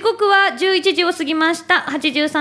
刻は11時を過ぎました。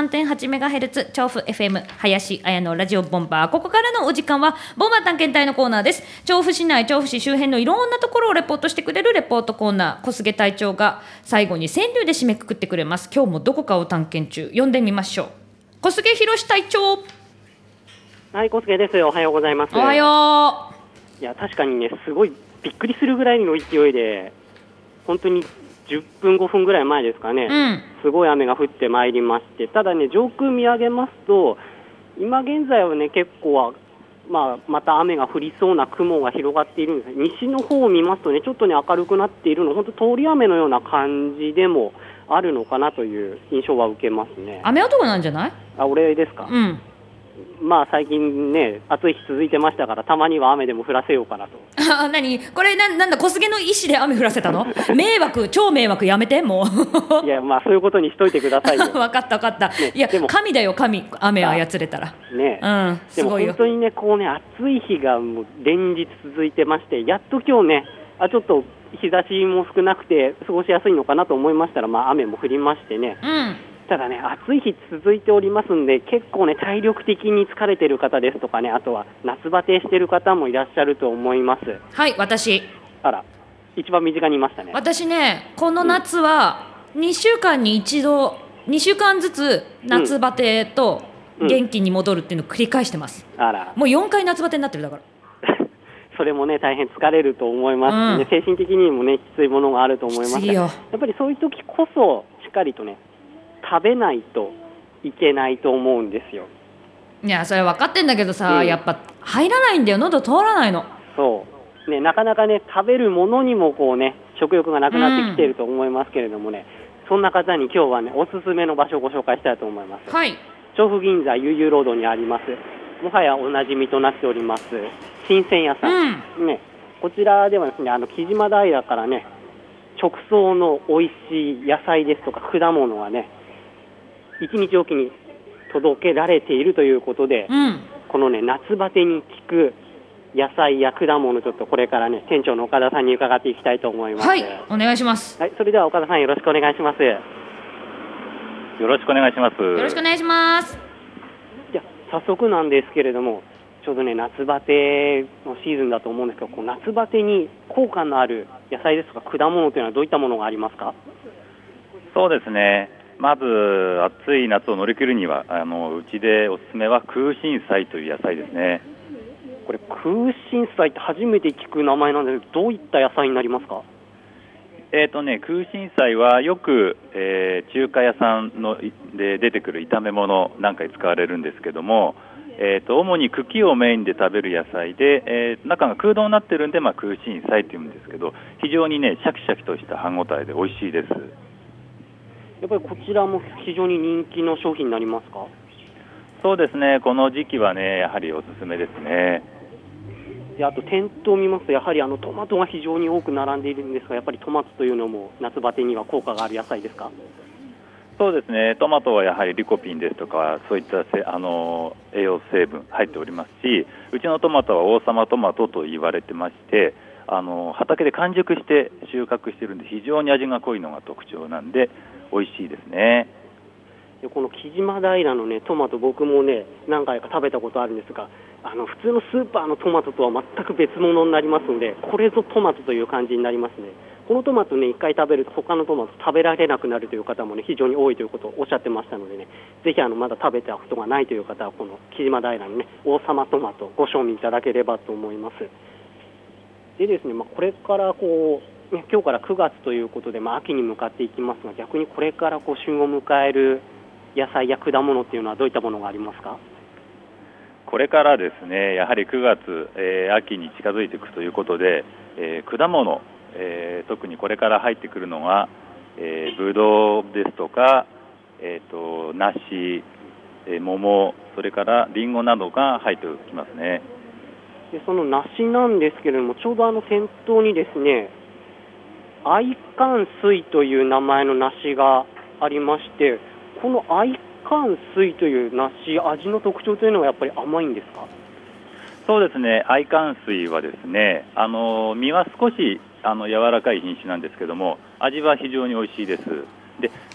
83.8MHz 調布 FM 林彩のラジオボンバー。ここからのお時間はボンバー探検隊のコーナーです。調布市内、調布市周辺のいろんなところをレポートしてくれるレポートコーナー。小菅隊長が最後に川柳で締めくくってくれます。今日もどこかを探検中。呼んでみましょう。小菅博隊長。 はい、小菅です。おはようございます。 おはよう。いや、確かにね、すごいびっくりするぐらいの勢いで、本当に10分5分ぐらい前ですかね、すごい雨が降ってまいりまして、ただね、上空見上げますと、今現在はね、結構は、また雨が降りそうな雲が広がっているんです。西の方を見ますとね、ちょっとね、明るくなっているの、本当通り雨のような感じでもあるのかなという印象は受けますね。 雨男なんじゃない？ 俺ですか？最近ね、暑い日続いてましたから、たまには雨でも降らせようかなと。 何これなんだ、小菅の意思で雨降らせたの？迷惑、超迷惑、やめてもう。 いや、そういうことにしといてくださいよ。 分かった分かった、ね、いやでも神だよ、神、雨操れたらね、 すごいよ。 でも本当にね、こうね、暑い日がもう連日続いてまして、やっと今日ね、ちょっと日差しも少なくて過ごしやすいのかなと思いましたら、雨も降りましてね、ただね、暑い日続いておりますんで、結構ね、体力的に疲れている方ですとかね、あとは夏バテしている方もいらっしゃると思います。 はい、私。 あら、一番身近にいましたね。 私ね、この夏は2週間に一度、2週間ずつ夏バテと元気に戻るっていうのを繰り返してます。 あら、 もう4回夏バテになってるだからそれもね、大変疲れると思いますし、ね、精神的にもね、きついものがあると思いますが、やっぱりそういう時こそしっかりとね、食べないといけないと思うんですよ。 いや、それ分かってんだけどさ、やっぱ入らないんだよ、喉通らないの。 そうね、なかなかね、食べるものにもこうね、食欲がなくなってきていると思いますけれどもね、そんな方に今日はね、おすすめの場所をご紹介したいと思います。 はい。 調布銀座悠々ロードにあります、もはやおなじみとなっております新鮮屋さん、ね、こちらではですね、木島平からね、直送の美味しい野菜ですとか果物がね、一日おきに届けられているということで、このね、夏バテに効く野菜や果物、ちょっとこれからね、店長の岡田さんに伺っていきたいと思います。 はい、お願いします。 はい、それでは岡田さん、よろしくお願いします。よろしくお願いします。 よろしくお願いします。 じゃ早速なんですけれども、ちょうどね、夏バテのシーズンだと思うんですけど、こう夏バテに効果のある野菜ですとか果物というのはどういったものがありますか？ そうですね、まず暑い夏を乗り切るにはうちでおすすめは空心菜という野菜ですね。 これ空心菜って初めて聞く名前なんですけど、どういった野菜になりますか？ 空心菜はよく、中華屋さんで出てくる炒め物なんかに使われるんですけども、主に茎をメインで食べる野菜で、中が空洞になってるんで、空心菜っていうんですけど、非常にね、シャキシャキとした歯ごたえで美味しいです。 やっぱりこちらも非常に人気の商品になりますか？ そうですね、この時期はね、やはりおすすめですね。 で、あと店頭を見ますと、やはりトマトが非常に多く並んでいるんですが、やっぱりトマトというのも夏バテには効果がある野菜ですか？ そうですね、トマトはやはりリコピンですとか、そういった栄養成分入っておりますし、うちのトマトは王様トマトと言われてまして、畑で完熟して収穫しているんで、非常に味が濃いのが特徴なんで美味しいですね。 で、この木島平のね、トマト、僕もね、何回か食べたことあるんですが、普通のスーパーのトマトとは全く別物になりますので、これぞトマトという感じになりますね。このトマトね、1回食べると他のトマト食べられなくなるという方もね、非常に多いということをおっしゃってましたのでね、ぜひまだ食べたことがないという方は、この木島平のね、王様トマトご賞味いただければと思います。でですね、これから今日から9月ということで、秋に向かっていきますが、逆にこれから旬を迎える野菜や果物っていうのはどういったものがありますか？ これからですね、やはり9月、秋に近づいていくということで、果物、特にこれから入ってくるのが、ぶどうですとか、梨、桃、それからリンゴなどが入ってきますね。 で、その梨なんですけれども、ちょうど店頭にですね、愛寒水という名前の梨がありまして、この愛寒水という梨、味の特徴というのはやっぱり甘いんですか？ そうですね、愛寒水はですね、実は少し柔らかい品種なんですけども、味は非常に美味しいです。で、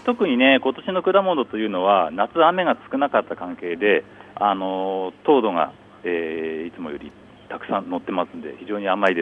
特にね、今年の果物というのは夏雨が少なかった関係で、糖度が、いつもよりたくさん乗ってますので非常に甘いです。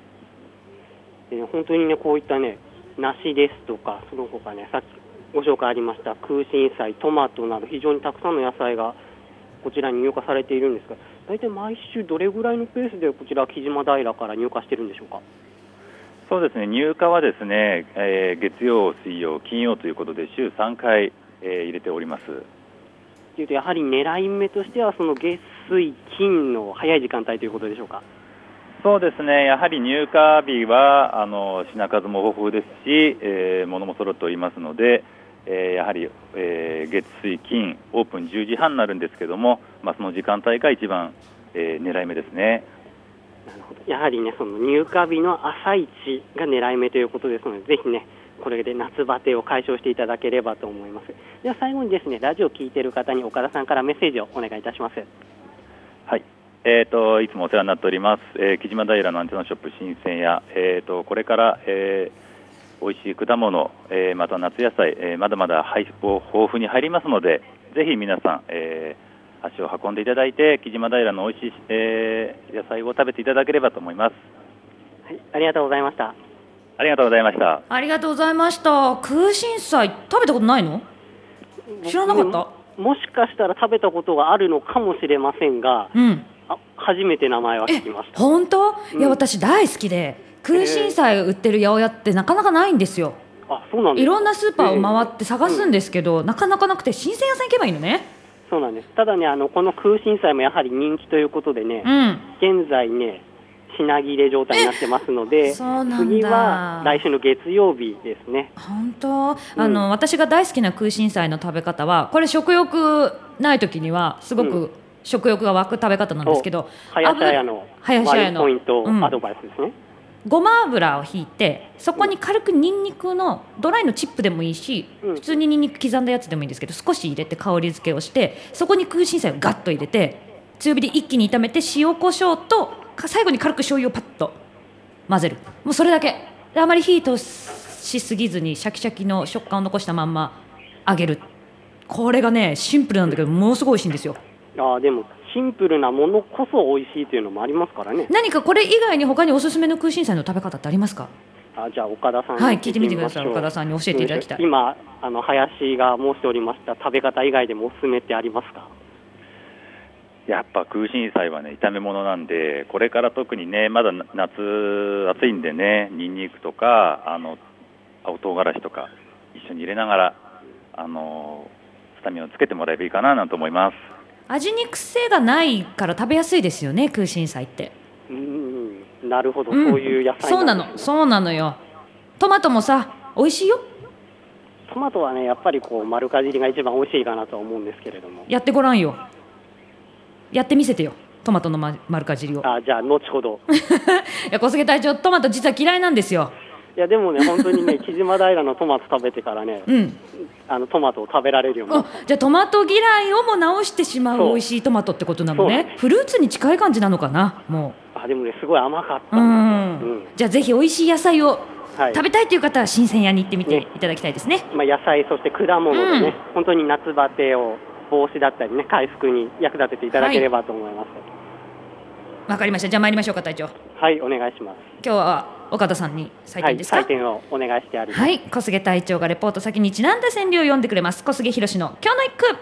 本当にね、こういったね、梨ですとか、その他ね、さっきご紹介ありました空心菜、トマトなど非常にたくさんの野菜がこちらに入荷されているんですが、大体毎週どれぐらいのペースでこちら木島平から入荷しているんでしょうか。 そうですね、入荷はですね、月曜、水曜、金曜ということで週3回、入れております。 というとやはり狙い目としてはその月水金の早い時間帯ということでしょうか。 そうですね、やはり入荷日は品数も豊富ですし、物も揃っておりますので、やはり、月水金オープン10時半になるんですけども、その時間帯が一番、狙い目ですね。 なるほど。やはりね、その入荷日の朝一が狙い目ということですので、ぜひね、これで夏バテを解消していただければと思います。では最後にですね、ラジオを聞いている方に岡田さんからメッセージをお願いいたします。 はい、いつもお世話になっております、木島平のアンテナショップ新鮮屋、これから、美味しい果物、また夏野菜、まだまだ配布豊富に入りますので、ぜひ皆さん、足を運んでいただいて木島平の美味しい、野菜を食べていただければと思います。 はい、ありがとうございました。 ありがとうございました。 ありがとうございました。空心菜食べたことないの？知らなかった？ もしかしたら食べたことがあるのかもしれませんが、初めて名前は聞きました。 本当？いや、私大好きで、空心菜売ってる八百屋ってなかなかないんですよ。 そうなんです。 いろんなスーパーを回って探すんですけど、なかなかなくて、新鮮屋さん行けばいいのね。 そうなんです。ただね、この空心菜もやはり人気ということでね、現在ね、品切れ状態になってますので、次は来週の月曜日ですね。 本当、私が大好きな空心菜の食べ方は、これ食欲ない時にはすごく食欲が湧く食べ方なんですけど、 林家のポイントアドバイスですね。 ごま油をひいて、そこに軽くニンニクのドライのチップでもいいし、普通にニンニク刻んだやつでもいいんですけど、少し入れて香り付けをして、そこに空心菜をガッと入れて強火で一気に炒めて、塩コショウと最後に軽く醤油をパッと混ぜる。もうそれだけで、あまり火通しすぎずにシャキシャキの食感を残したまんま揚げる。これがね、シンプルなんだけどものすごい美味しいんですよ。 でもシンプルなものこそ美味しいというのもありますからね。 何かこれ以外に他におすすめの空心菜の食べ方ってありますか？ じゃあ岡田さんに聞いてみてください。岡田さんに教えていただきたい。 今林が申しておりました食べ方以外でもおすすめってありますか？ やっぱ空心菜はね、炒め物なんで、これから特にね、まだ夏暑いんでね、ニンニクとか青唐辛子とか一緒に入れながらスタミナをつけてもらえばいいかなと思います。 味に癖がないから食べやすいですよね、空心菜って。 なるほど、そういう野菜なんですね。 そうなのよ。トマトもさ、美味しいよ。 トマトはね、やっぱり丸かじりが一番美味しいかなと思うんですけれども。 やってごらんよ。やってみせてよ、トマトの丸かじりを。 じゃあ後ほど。 いや、小菅隊長、トマト実は嫌いなんですよ。 いやでもね、本当にね、木島平のトマト食べてからね、トマトを食べられるようになった。 じゃあトマト嫌いをも直してしまう美味しいトマトってことなのね。フルーツに近い感じなのかな、もう。でもね、すごい甘かったんですよ。 じゃあぜひ美味しい野菜を食べたいという方は新鮮屋に行ってみていただきたいですね。 野菜、そして果物でね、本当に夏バテを防止だったりね、回復に役立てていただければと思います。 わかりました。じゃあ参りましょうか、隊長。 はい、お願いします。 今日は岡田さんに採点ですか？ 採点をお願いしてあります。 はい、小菅隊長がレポート先にちなんだ川柳を読んでくれます。小菅博の今日の一句。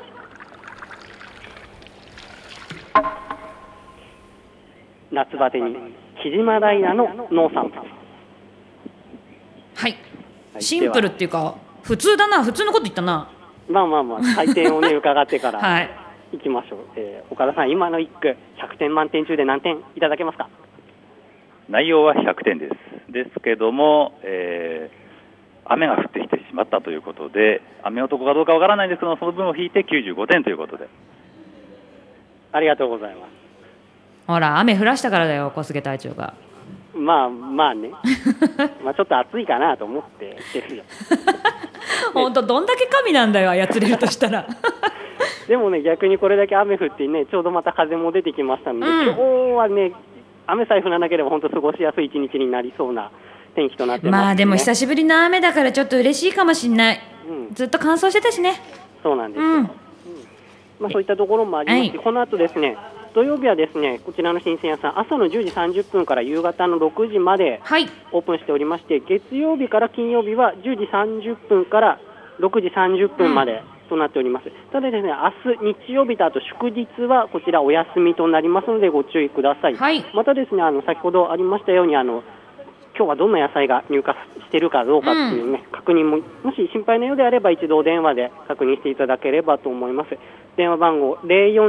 夏バテに木島平の農産さん。 はい、シンプルっていうか普通だな、普通のこと言ったな。 採点をね伺ってからはいいきましょう。岡田さん、今の一句100点満点中で何点いただけますか？ 内容は100点です。ですけども、雨が降ってきてしまったということで、雨男かどうかわからないんですけど、その分を引いて95点ということで。 ありがとうございます。 ほら、雨降らしたからだよ、小菅隊長が。 まあねちょっと暑いかなと思ってですよ。 本当どんだけ神なんだよ、操れるとしたら。 でもね、逆にこれだけ雨降ってね、ちょうどまた風も出てきましたので、今日はね、雨さえ降らなければ本当過ごしやすい一日になりそうな天気となってます、ね。 まあでも久しぶりの雨だからちょっと嬉しいかもしんない、ずっと乾燥してたしね。 そうなんですよ、まあ、そういったところもありますし、この後ですね、土曜日はですね、こちらの新鮮屋さん、朝の10時30分から夕方の6時までオープンしておりまして、月曜日から金曜日は10時30分から6時30分までとなっております。ただですね、明日日曜日とあと祝日はこちらお休みとなりますのでご注意ください。またですね、先ほどありましたように今日はどんな野菜が入荷しているかどうかっていうね、確認ももし心配なようであれば一度お電話で確認していただければと思います。電話番号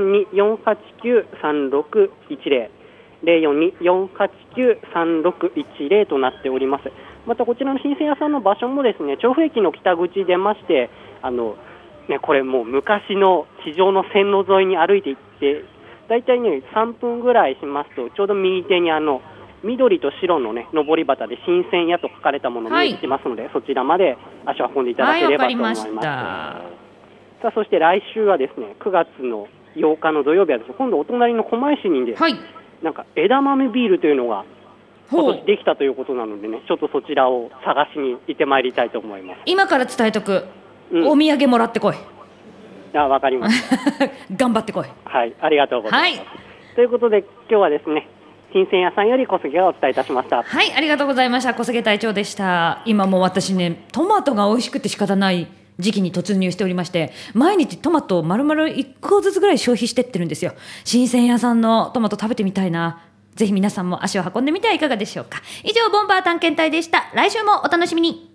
042-489-3610 042-489-3610となっております。またこちらの新鮮屋さんの場所もですね、調布駅の北口出ましてこれもう昔の地上の線路沿いに歩いていってだいたいね3分ぐらいしますとちょうど右手に緑と白のね上り旗で新鮮屋と書かれたものを見えてますので、そちらまで足を運んでいただければと思います。さあそして来週はですね9月の8日の土曜日はですね、今度お隣の狛江市になんか枝豆ビールというのが今年できたということなのでね、ちょっとそちらを探しに行ってまいりたいと思います。 今から伝えとく、お土産もらってこい。 わかりました頑張ってこい。 はい、ありがとうございます、ということで今日はですね、新鮮屋さんより小菅がお伝えいたしました。 はい、ありがとうございました。小菅隊長でした。今もう私ね、トマトが美味しくて仕方ない時期に突入しておりまして、毎日トマトを丸々1個ずつぐらい消費してってるんですよ。新鮮屋さんのトマト食べてみたいな。ぜひ皆さんも足を運んでみてはいかがでしょうか。以上ボンバー探検隊でした。来週もお楽しみに。